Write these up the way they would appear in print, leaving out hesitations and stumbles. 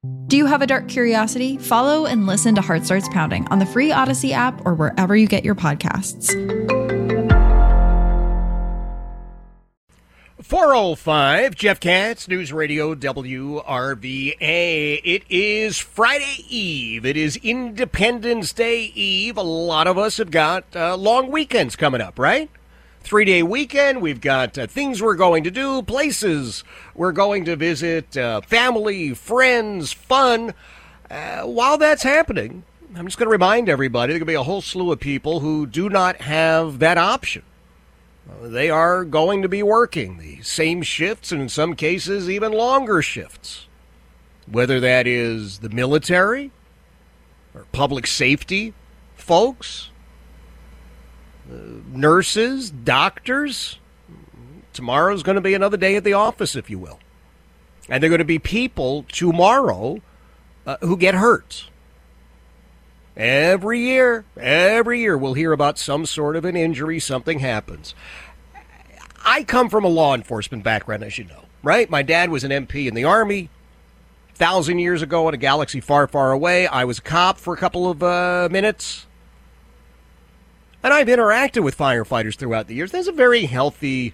Do you have a dark curiosity? Follow and listen to Heart Starts Pounding on the free Odyssey app or wherever you get your podcasts. 4:05, Jeff Katz, News Radio WRVA. It is Friday Eve. It is Independence Day Eve. A lot of us have got long weekends coming up, right? 3-day weekend. We've got things we're going to do, places we're going to visit, family, friends, fun. While that's happening, I'm just going to remind everybody there's going to be a whole slew of people who do not have that option. They are going to be working the same shifts and in some cases even longer shifts, whether that is the military or public safety folks, nurses, doctors. Tomorrow's going to be another day at the office, if you will. And there are going to be people tomorrow who get hurt. Every year we'll hear about some sort of an injury, something happens. I come from a law enforcement background, as you know, right? My dad was an MP in the Army 1,000 years ago in a galaxy far, far away. I was a cop for a couple of minutes. And I've interacted with firefighters throughout the years. There's a very healthy,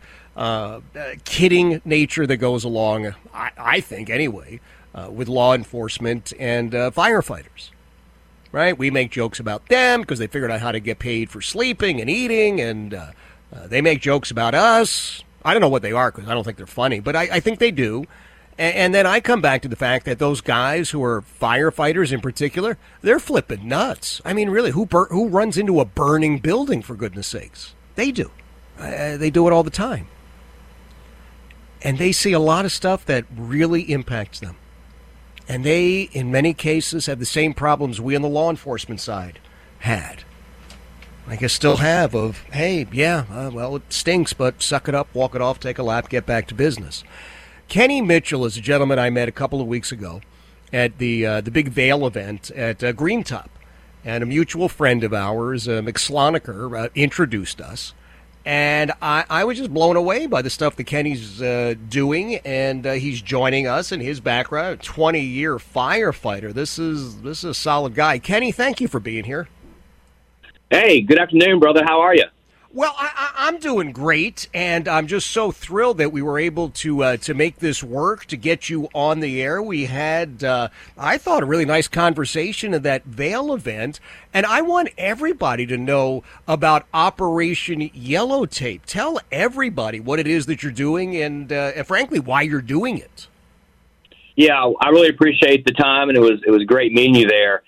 kidding nature that goes along, I think anyway, with law enforcement and firefighters. Right? We make jokes about them because they figured out how to get paid for sleeping and eating, and they make jokes about us. I don't know what they are because I don't think they're funny, but I think they do. And then I come back to the fact that those guys who are firefighters in particular, they're flipping nuts. I mean, really, who runs into a burning building, for goodness sakes? They do. They do it all the time. And they see a lot of stuff that really impacts them. And they, in many cases, have the same problems we on the law enforcement side had. I guess still have of, hey, well, it stinks, but suck it up, walk it off, take a lap, get back to business. Kenny Mitchell is a gentleman I met a couple of weeks ago at the Big Vail event at Green Top. And a mutual friend of ours, McSloniker, introduced us. And I was just blown away by the stuff that Kenny's doing, and he's joining us in his background, 20-year firefighter. This is a solid guy. Kenny, thank you for being here. Hey, good afternoon, brother. How are you? Well, I'm doing great, and I'm just so thrilled that we were able to make this work, to get you on the air. We had, I thought, a really nice conversation at that Vail event, and I want everybody to know about Operation Yellow Tape. Tell everybody what it is that you're doing and frankly, why you're doing it. Yeah, I really appreciate the time, and it was great meeting you there.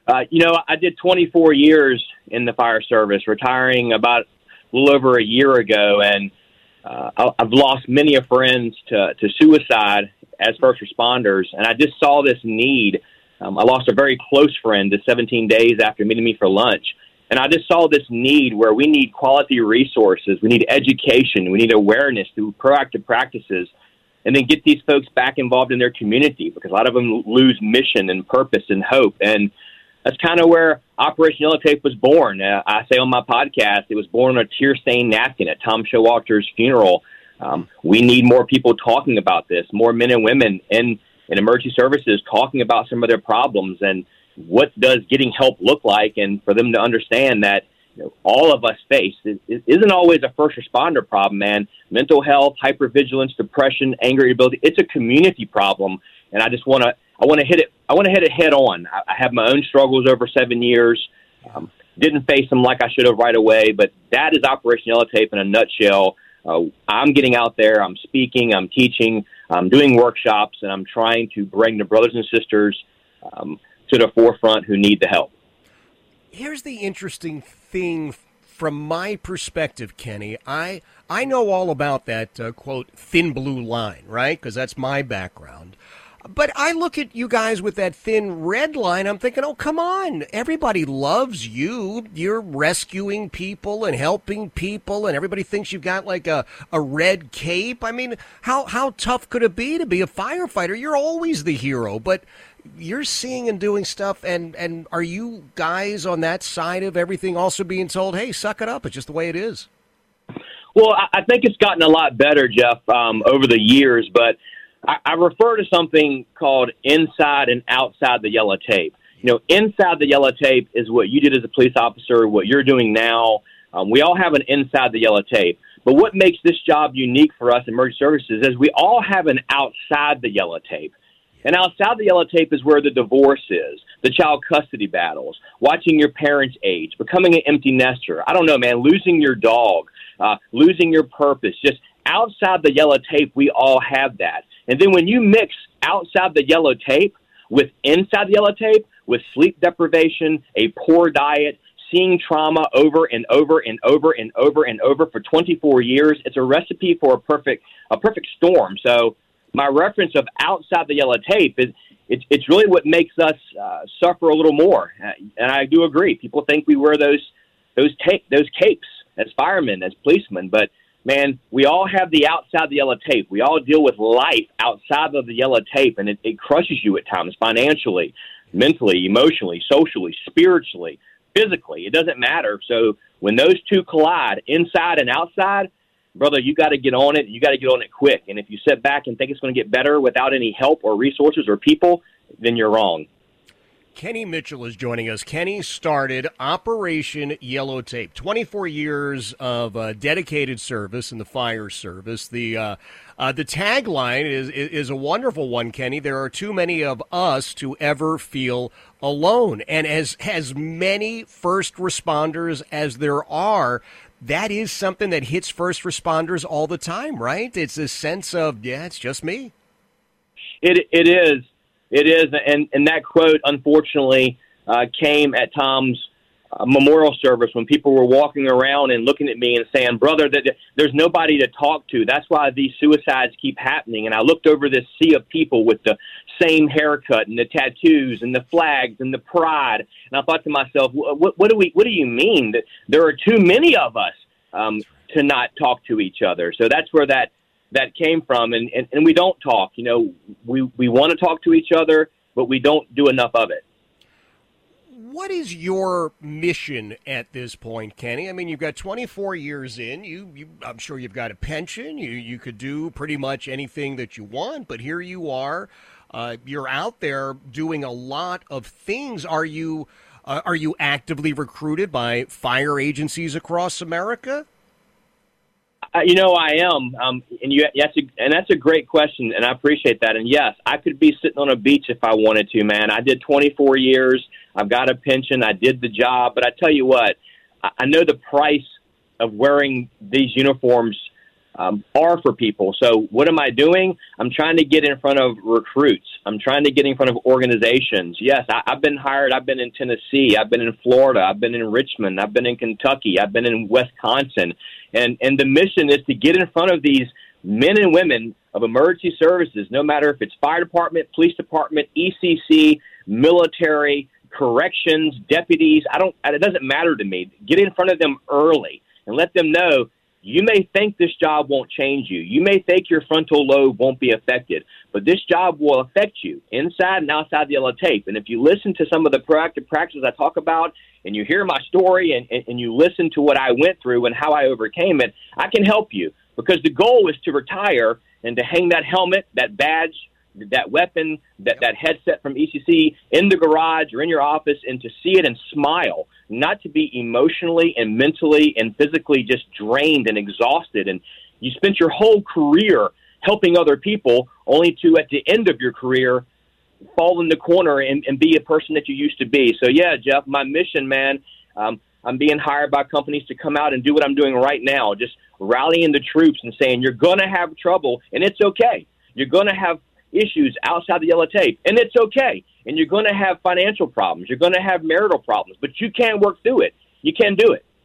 I did 24 years in the fire service, retiring about a little over a year ago, and I've lost many of friends to suicide as first responders, and I just saw this need. I lost a very close friend to 17 days after meeting me for lunch, and I just saw this need where we need quality resources, we need education, we need awareness through proactive practices, and then get these folks back involved in their community, because a lot of them lose mission and purpose and hope, and that's kind of where Operation Yellow Tape was born. I say on my podcast, it was born on a tear-stained napkin at Tom Showalter's funeral. We need more people talking about this, more men and women in emergency services talking about some of their problems and what does getting help look like, and for them to understand that all of us face. It isn't always a first responder problem, man. Mental health, hypervigilance, depression, anger, irritability, it's a community problem, and I just want to hit it. I want to hit it head on. I have my own struggles over 7 years. Didn't face them like I should have right away, but that is Operation Yellow Tape in a nutshell. I'm getting out there. I'm speaking. I'm teaching. I'm doing workshops, and I'm trying to bring the brothers and sisters to the forefront who need the help. Here's the interesting thing from my perspective, Kenny. I know all about that, quote, thin blue line, right? Because that's my background. But I look at you guys with that thin red line. I'm thinking, oh, come on. Everybody loves you. You're rescuing people and helping people, and everybody thinks you've got like a red cape. I mean, how tough could it be to be a firefighter? You're always the hero, but you're seeing and doing stuff. And are you guys on that side of everything also being told, hey, suck it up. It's just the way it is? Well, I think it's gotten a lot better, Jeff, over the years, but I refer to something called inside and outside the yellow tape. Inside the yellow tape is what you did as a police officer, what you're doing now. We all have an inside the yellow tape. But what makes this job unique for us in emergency services is we all have an outside the yellow tape. And outside the yellow tape is where the divorce is, the child custody battles, watching your parents age, becoming an empty nester. I don't know, man, losing your dog, losing your purpose. Just outside the yellow tape, we all have that. And then when you mix outside the yellow tape with inside the yellow tape, with sleep deprivation, a poor diet, seeing trauma over and over and over and over and over for 24 years, it's a recipe for a perfect storm. So my reference of outside the yellow tape is it's really what makes us suffer a little more. And I do agree. People think we wear those capes as firemen, as policemen, but man, we all have the outside the yellow tape. We all deal with life outside of the yellow tape, and it crushes you at times financially, mentally, emotionally, socially, spiritually, physically. It doesn't matter. So when those two collide, inside and outside, brother, you got to get on it. You got to get on it quick. And if you sit back and think it's going to get better without any help or resources or people, then you're wrong. Kenny Mitchell is joining us. Kenny started Operation Yellow Tape, 24 years of dedicated service in the fire service. The tagline is a wonderful one, Kenny. There are too many of us to ever feel alone. And as many first responders as there are, that is something that hits first responders all the time, right? It's a sense of, it's just me. It is. It is, and that quote, unfortunately, came at Tom's memorial service when people were walking around and looking at me and saying, brother, that there's nobody to talk to. That's why these suicides keep happening. And I looked over this sea of people with the same haircut and the tattoos and the flags and the pride, and I thought to myself, what do you mean that there are too many of us to not talk to each other? So that's where that came from, and we don't talk. We want to talk to each other, but we don't do enough of it. What is your mission at this point, Kenny? I mean, you've got 24 years in. I'm sure you've got a pension. You could do pretty much anything that you want, but here you are. You're out there doing a lot of things. Are you actively recruited by fire agencies across America? I am, and that's a great question, and I appreciate that. And yes, I could be sitting on a beach if I wanted to, man. I did 24 years. I've got a pension. I did the job. But I tell you what, I know the price of wearing these uniforms are for people. So what am I doing? I'm trying to get in front of recruits. I'm trying to get in front of organizations. Yes, I've been hired. I've been in Tennessee. I've been in Florida. I've been in Richmond. I've been in Kentucky. I've been in Wisconsin. And the mission is to get in front of these men and women of emergency services, no matter if it's fire department, police department, ECC, military, corrections, deputies. It doesn't matter to me. Get in front of them early and let them know, you may think this job won't change you. You may think your frontal lobe won't be affected, but this job will affect you inside and outside the yellow tape. And if you listen to some of the proactive practices I talk about, and you hear my story and you listen to what I went through and how I overcame it, I can help you, because the goal is to retire and to hang that helmet, that badge, that weapon, that headset from ECC in the garage or in your office, and to see it and smile, not to be emotionally and mentally and physically just drained and exhausted. And you spent your whole career helping other people, only to, at the end of your career, fall in the corner and be a person that you used to be. So, yeah, Jeff, my mission, man, I'm being hired by companies to come out and do what I'm doing right now, just rallying the troops and saying, you're going to have trouble, and it's okay. You're going to have issues outside the yellow tape, and it's okay. And you're going to have financial problems. You're going to have marital problems, but you can work through it. You can do it.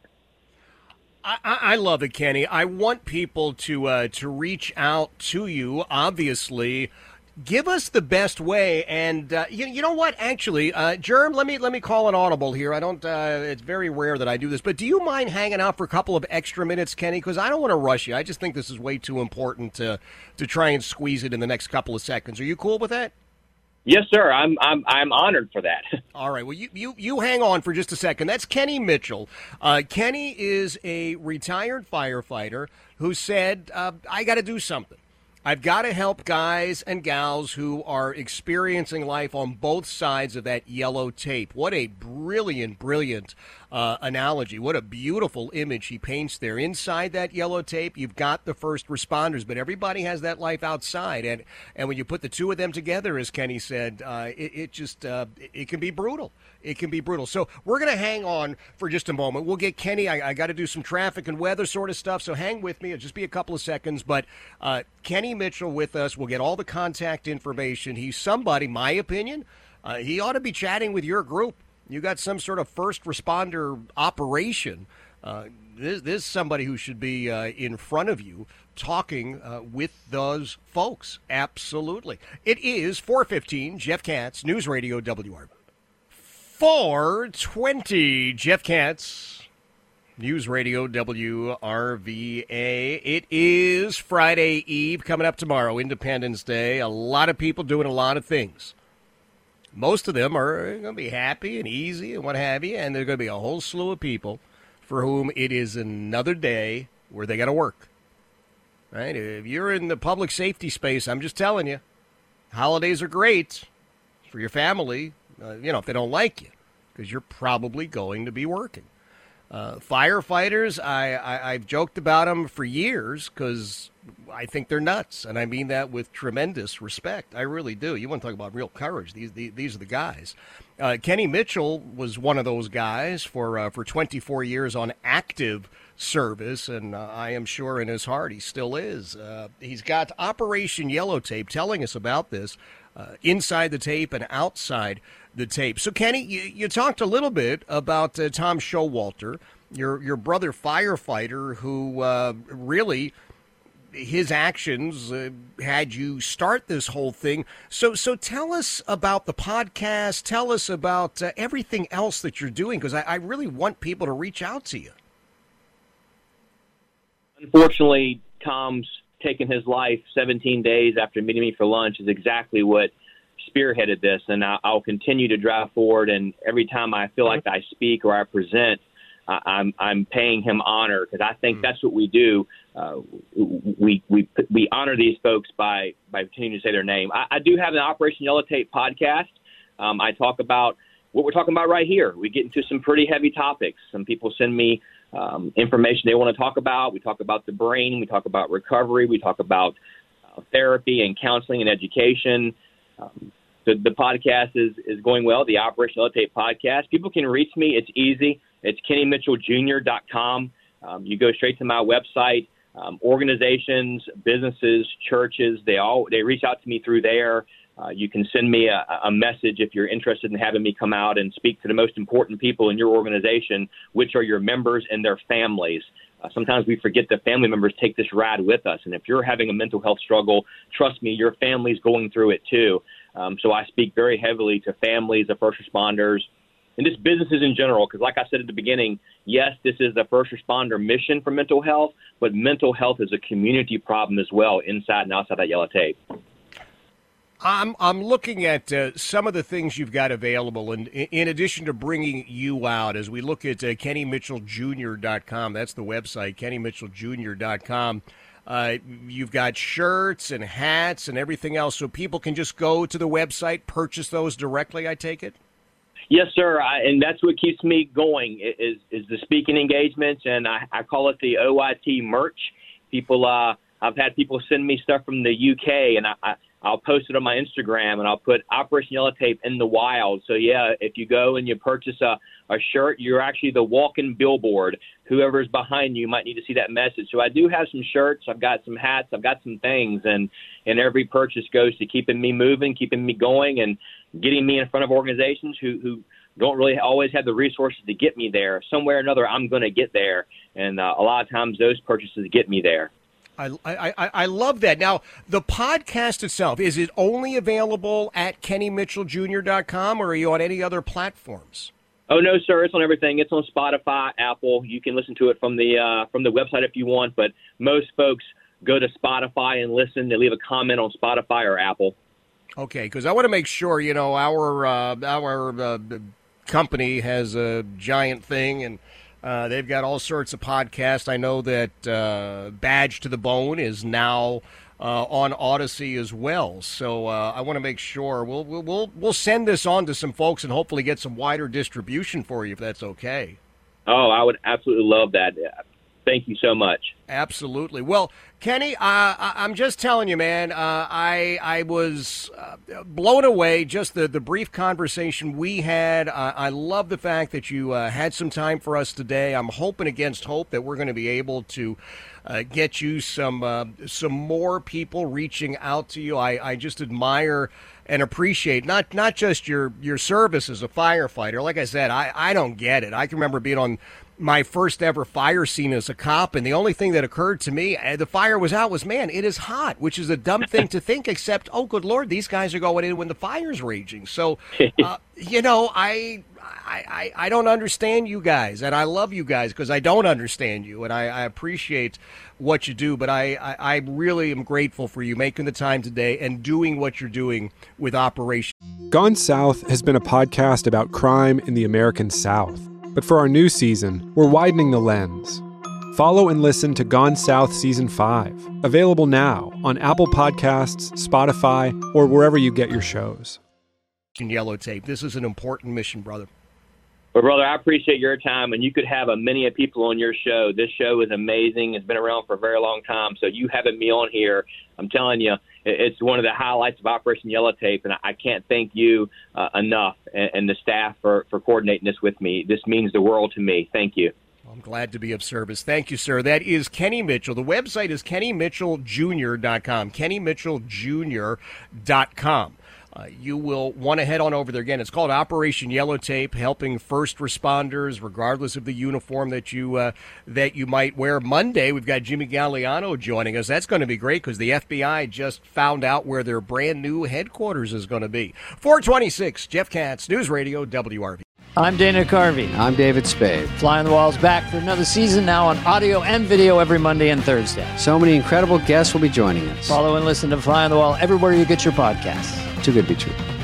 I love it, Kenny. I want people to reach out to you, obviously. Give us the best way, and you know what? Actually, Germ, let me call an audible here. I don't. It's very rare that I do this, but do you mind hanging out for a couple of extra minutes, Kenny? Because I don't want to rush you. I just think this is way too important to try and squeeze it in the next couple of seconds. Are you cool with that? Yes, sir. I'm honored for that. All right. Well, you hang on for just a second. That's Kenny Mitchell. Kenny is a retired firefighter who said, I got to do something. I've got to help guys and gals who are experiencing life on both sides of that yellow tape. What a brilliant, brilliant analogy. What a beautiful image he paints there. Inside that yellow tape, you've got the first responders, but everybody has that life outside. And when you put the two of them together, as Kenny said, it can be brutal. It can be brutal. So we're going to hang on for just a moment. We'll get Kenny. I got to do some traffic and weather sort of stuff, so hang with me. It'll just be a couple of seconds. But Kenny Mitchell with us. We'll get all the contact information. He's somebody, my opinion, he ought to be chatting with your group. You got some sort of first responder operation. This is somebody who should be in front of you talking with those folks. Absolutely. It is 4:15. Jeff Katz, News Radio WR. 4:20. Jeff Katz, News Radio WRVA. It is Friday Eve coming up tomorrow, Independence Day. A lot of people doing a lot of things. Most of them are going to be happy and easy and what have you, and there's going to be a whole slew of people for whom it is another day where they got to work. Right? If you're in the public safety space, I'm just telling you, holidays are great for your family, if they don't like you, because you're probably going to be working. Firefighters, I've joked about them for years because I think they're nuts, and I mean that with tremendous respect. I really do. You want to talk about real courage. These are the guys. Kenny Mitchell was one of those guys for 24 years on active service, and I am sure in his heart he still is. He's got Operation Yellow Tape telling us about this, inside the tape and outside the tape. So, Kenny, you talked a little bit about Tom Showalter, your brother firefighter, who really his actions had you start this whole thing. So tell us about the podcast. Tell us about everything else that you're doing, because I really want people to reach out to you. Unfortunately, Tom's taken his life 17 days after meeting me for lunch is exactly what spearheaded this, and I'll continue to drive forward. And every time I feel like I speak or I present, I'm paying him honor, because I think that's what we do. We honor these folks by continuing to say their name. I do have an Operation Yellow Tape podcast. I talk about what we're talking about right here. We get into some pretty heavy topics. Some people send me information they want to talk about. We talk about the brain. We talk about recovery. We talk about therapy and counseling and education. The podcast is going well, the Operation Yellow Tape podcast. People can reach me. It's easy. It's KennyMitchellJr.com. You go straight to my website. Organizations, businesses, churches, they reach out to me through there. You can send me a message if you're interested in having me come out and speak to the most important people in your organization, which are your members and their families. Sometimes we forget that family members take this ride with us. And if you're having a mental health struggle, trust me, your family's going through it too. So I speak very heavily to families of first responders and just businesses in general, because like I said at the beginning, yes, this is the first responder mission for mental health, but mental health is a community problem as well, inside and outside that yellow tape. I'm looking at some of the things you've got available, and in addition to bringing you out, as we look at KennyMitchellJr.com, that's the website, KennyMitchellJr.com, you've got shirts and hats and everything else, so people can just go to the website, purchase those directly, I take it? Yes, sir, and that's what keeps me going is the speaking engagements, and I call it the OYT merch. People, I've had people send me stuff from the UK, and I'll post it on my Instagram, and I'll put Operation Yellow Tape in the wild. So, yeah, if you go and you purchase a shirt, you're actually the walking billboard. Whoever's behind you might need to see that message. So I do have some shirts. I've got some hats. I've got some things. And every purchase goes to keeping me moving, keeping me going, and getting me in front of organizations who don't really always have the resources to get me there. Somewhere or another, I'm going to get there. And a lot of times those purchases get me there. I love that. Now, the podcast itself, is it only available at KennyMitchellJr.com, or are you on any other platforms? Oh, no, sir. It's on everything. It's on Spotify, Apple. You can listen to it from the website if you want, but most folks go to Spotify and listen. They leave a comment on Spotify or Apple. Okay, because I want to make sure, our company has a giant thing, and they've got all sorts of podcasts. I know that Badge to the Bone is now on Odyssey as well. So I want to make sure we'll send this on to some folks and hopefully get some wider distribution for you if that's okay. Oh, I would absolutely love that. Thank you so much. Absolutely. Well, Kenny, I'm just telling you, man, I was blown away just the brief conversation we had. I love the fact that you had some time for us today. I'm hoping against hope that we're going to be able to get you some more people reaching out to you. I just admire and appreciate not just your service as a firefighter. Like I said, I don't get it. I can remember being on my first ever fire scene as a cop, and the only thing that occurred to me, the fire was out, was, man, it is hot, which is a dumb thing to think, except, oh, good Lord, these guys are going in when the fire's raging. So, I don't understand you guys, and I love you guys because I don't understand you, and I appreciate what you do, but I really am grateful for you making the time today and doing what you're doing with Operation. Gone South has been a podcast about crime in the American South. But for our new season, we're widening the lens. Follow and listen to Gone South Season 5, available now on Apple Podcasts, Spotify, or wherever you get your shows. Yellow Tape, this is an important mission, brother. Well, brother, I appreciate your time, and you could have many people on your show. This show is amazing. It's been around for a very long time, so you having me on here, I'm telling you, it's one of the highlights of Operation Yellow Tape, and I can't thank you enough and the staff for coordinating this with me. This means the world to me. Thank you. I'm glad to be of service. Thank you, sir. That is Kenny Mitchell. The website is KennyMitchellJr.com, KennyMitchellJr.com. You will want to head on over there again. It's called Operation Yellow Tape, helping first responders, regardless of the uniform that you might wear. Monday, we've got Jimmy Galliano joining us. That's going to be great because the FBI just found out where their brand new headquarters is going to be. 426, Jeff Katz, News Radio, WRV. I'm Dana Carvey. I'm David Spade. Fly on the Wall's back for another season, now on audio and video every Monday and Thursday. So many incredible guests will be joining us. Follow and listen to Fly on the Wall everywhere you get your podcasts. Too good to be true.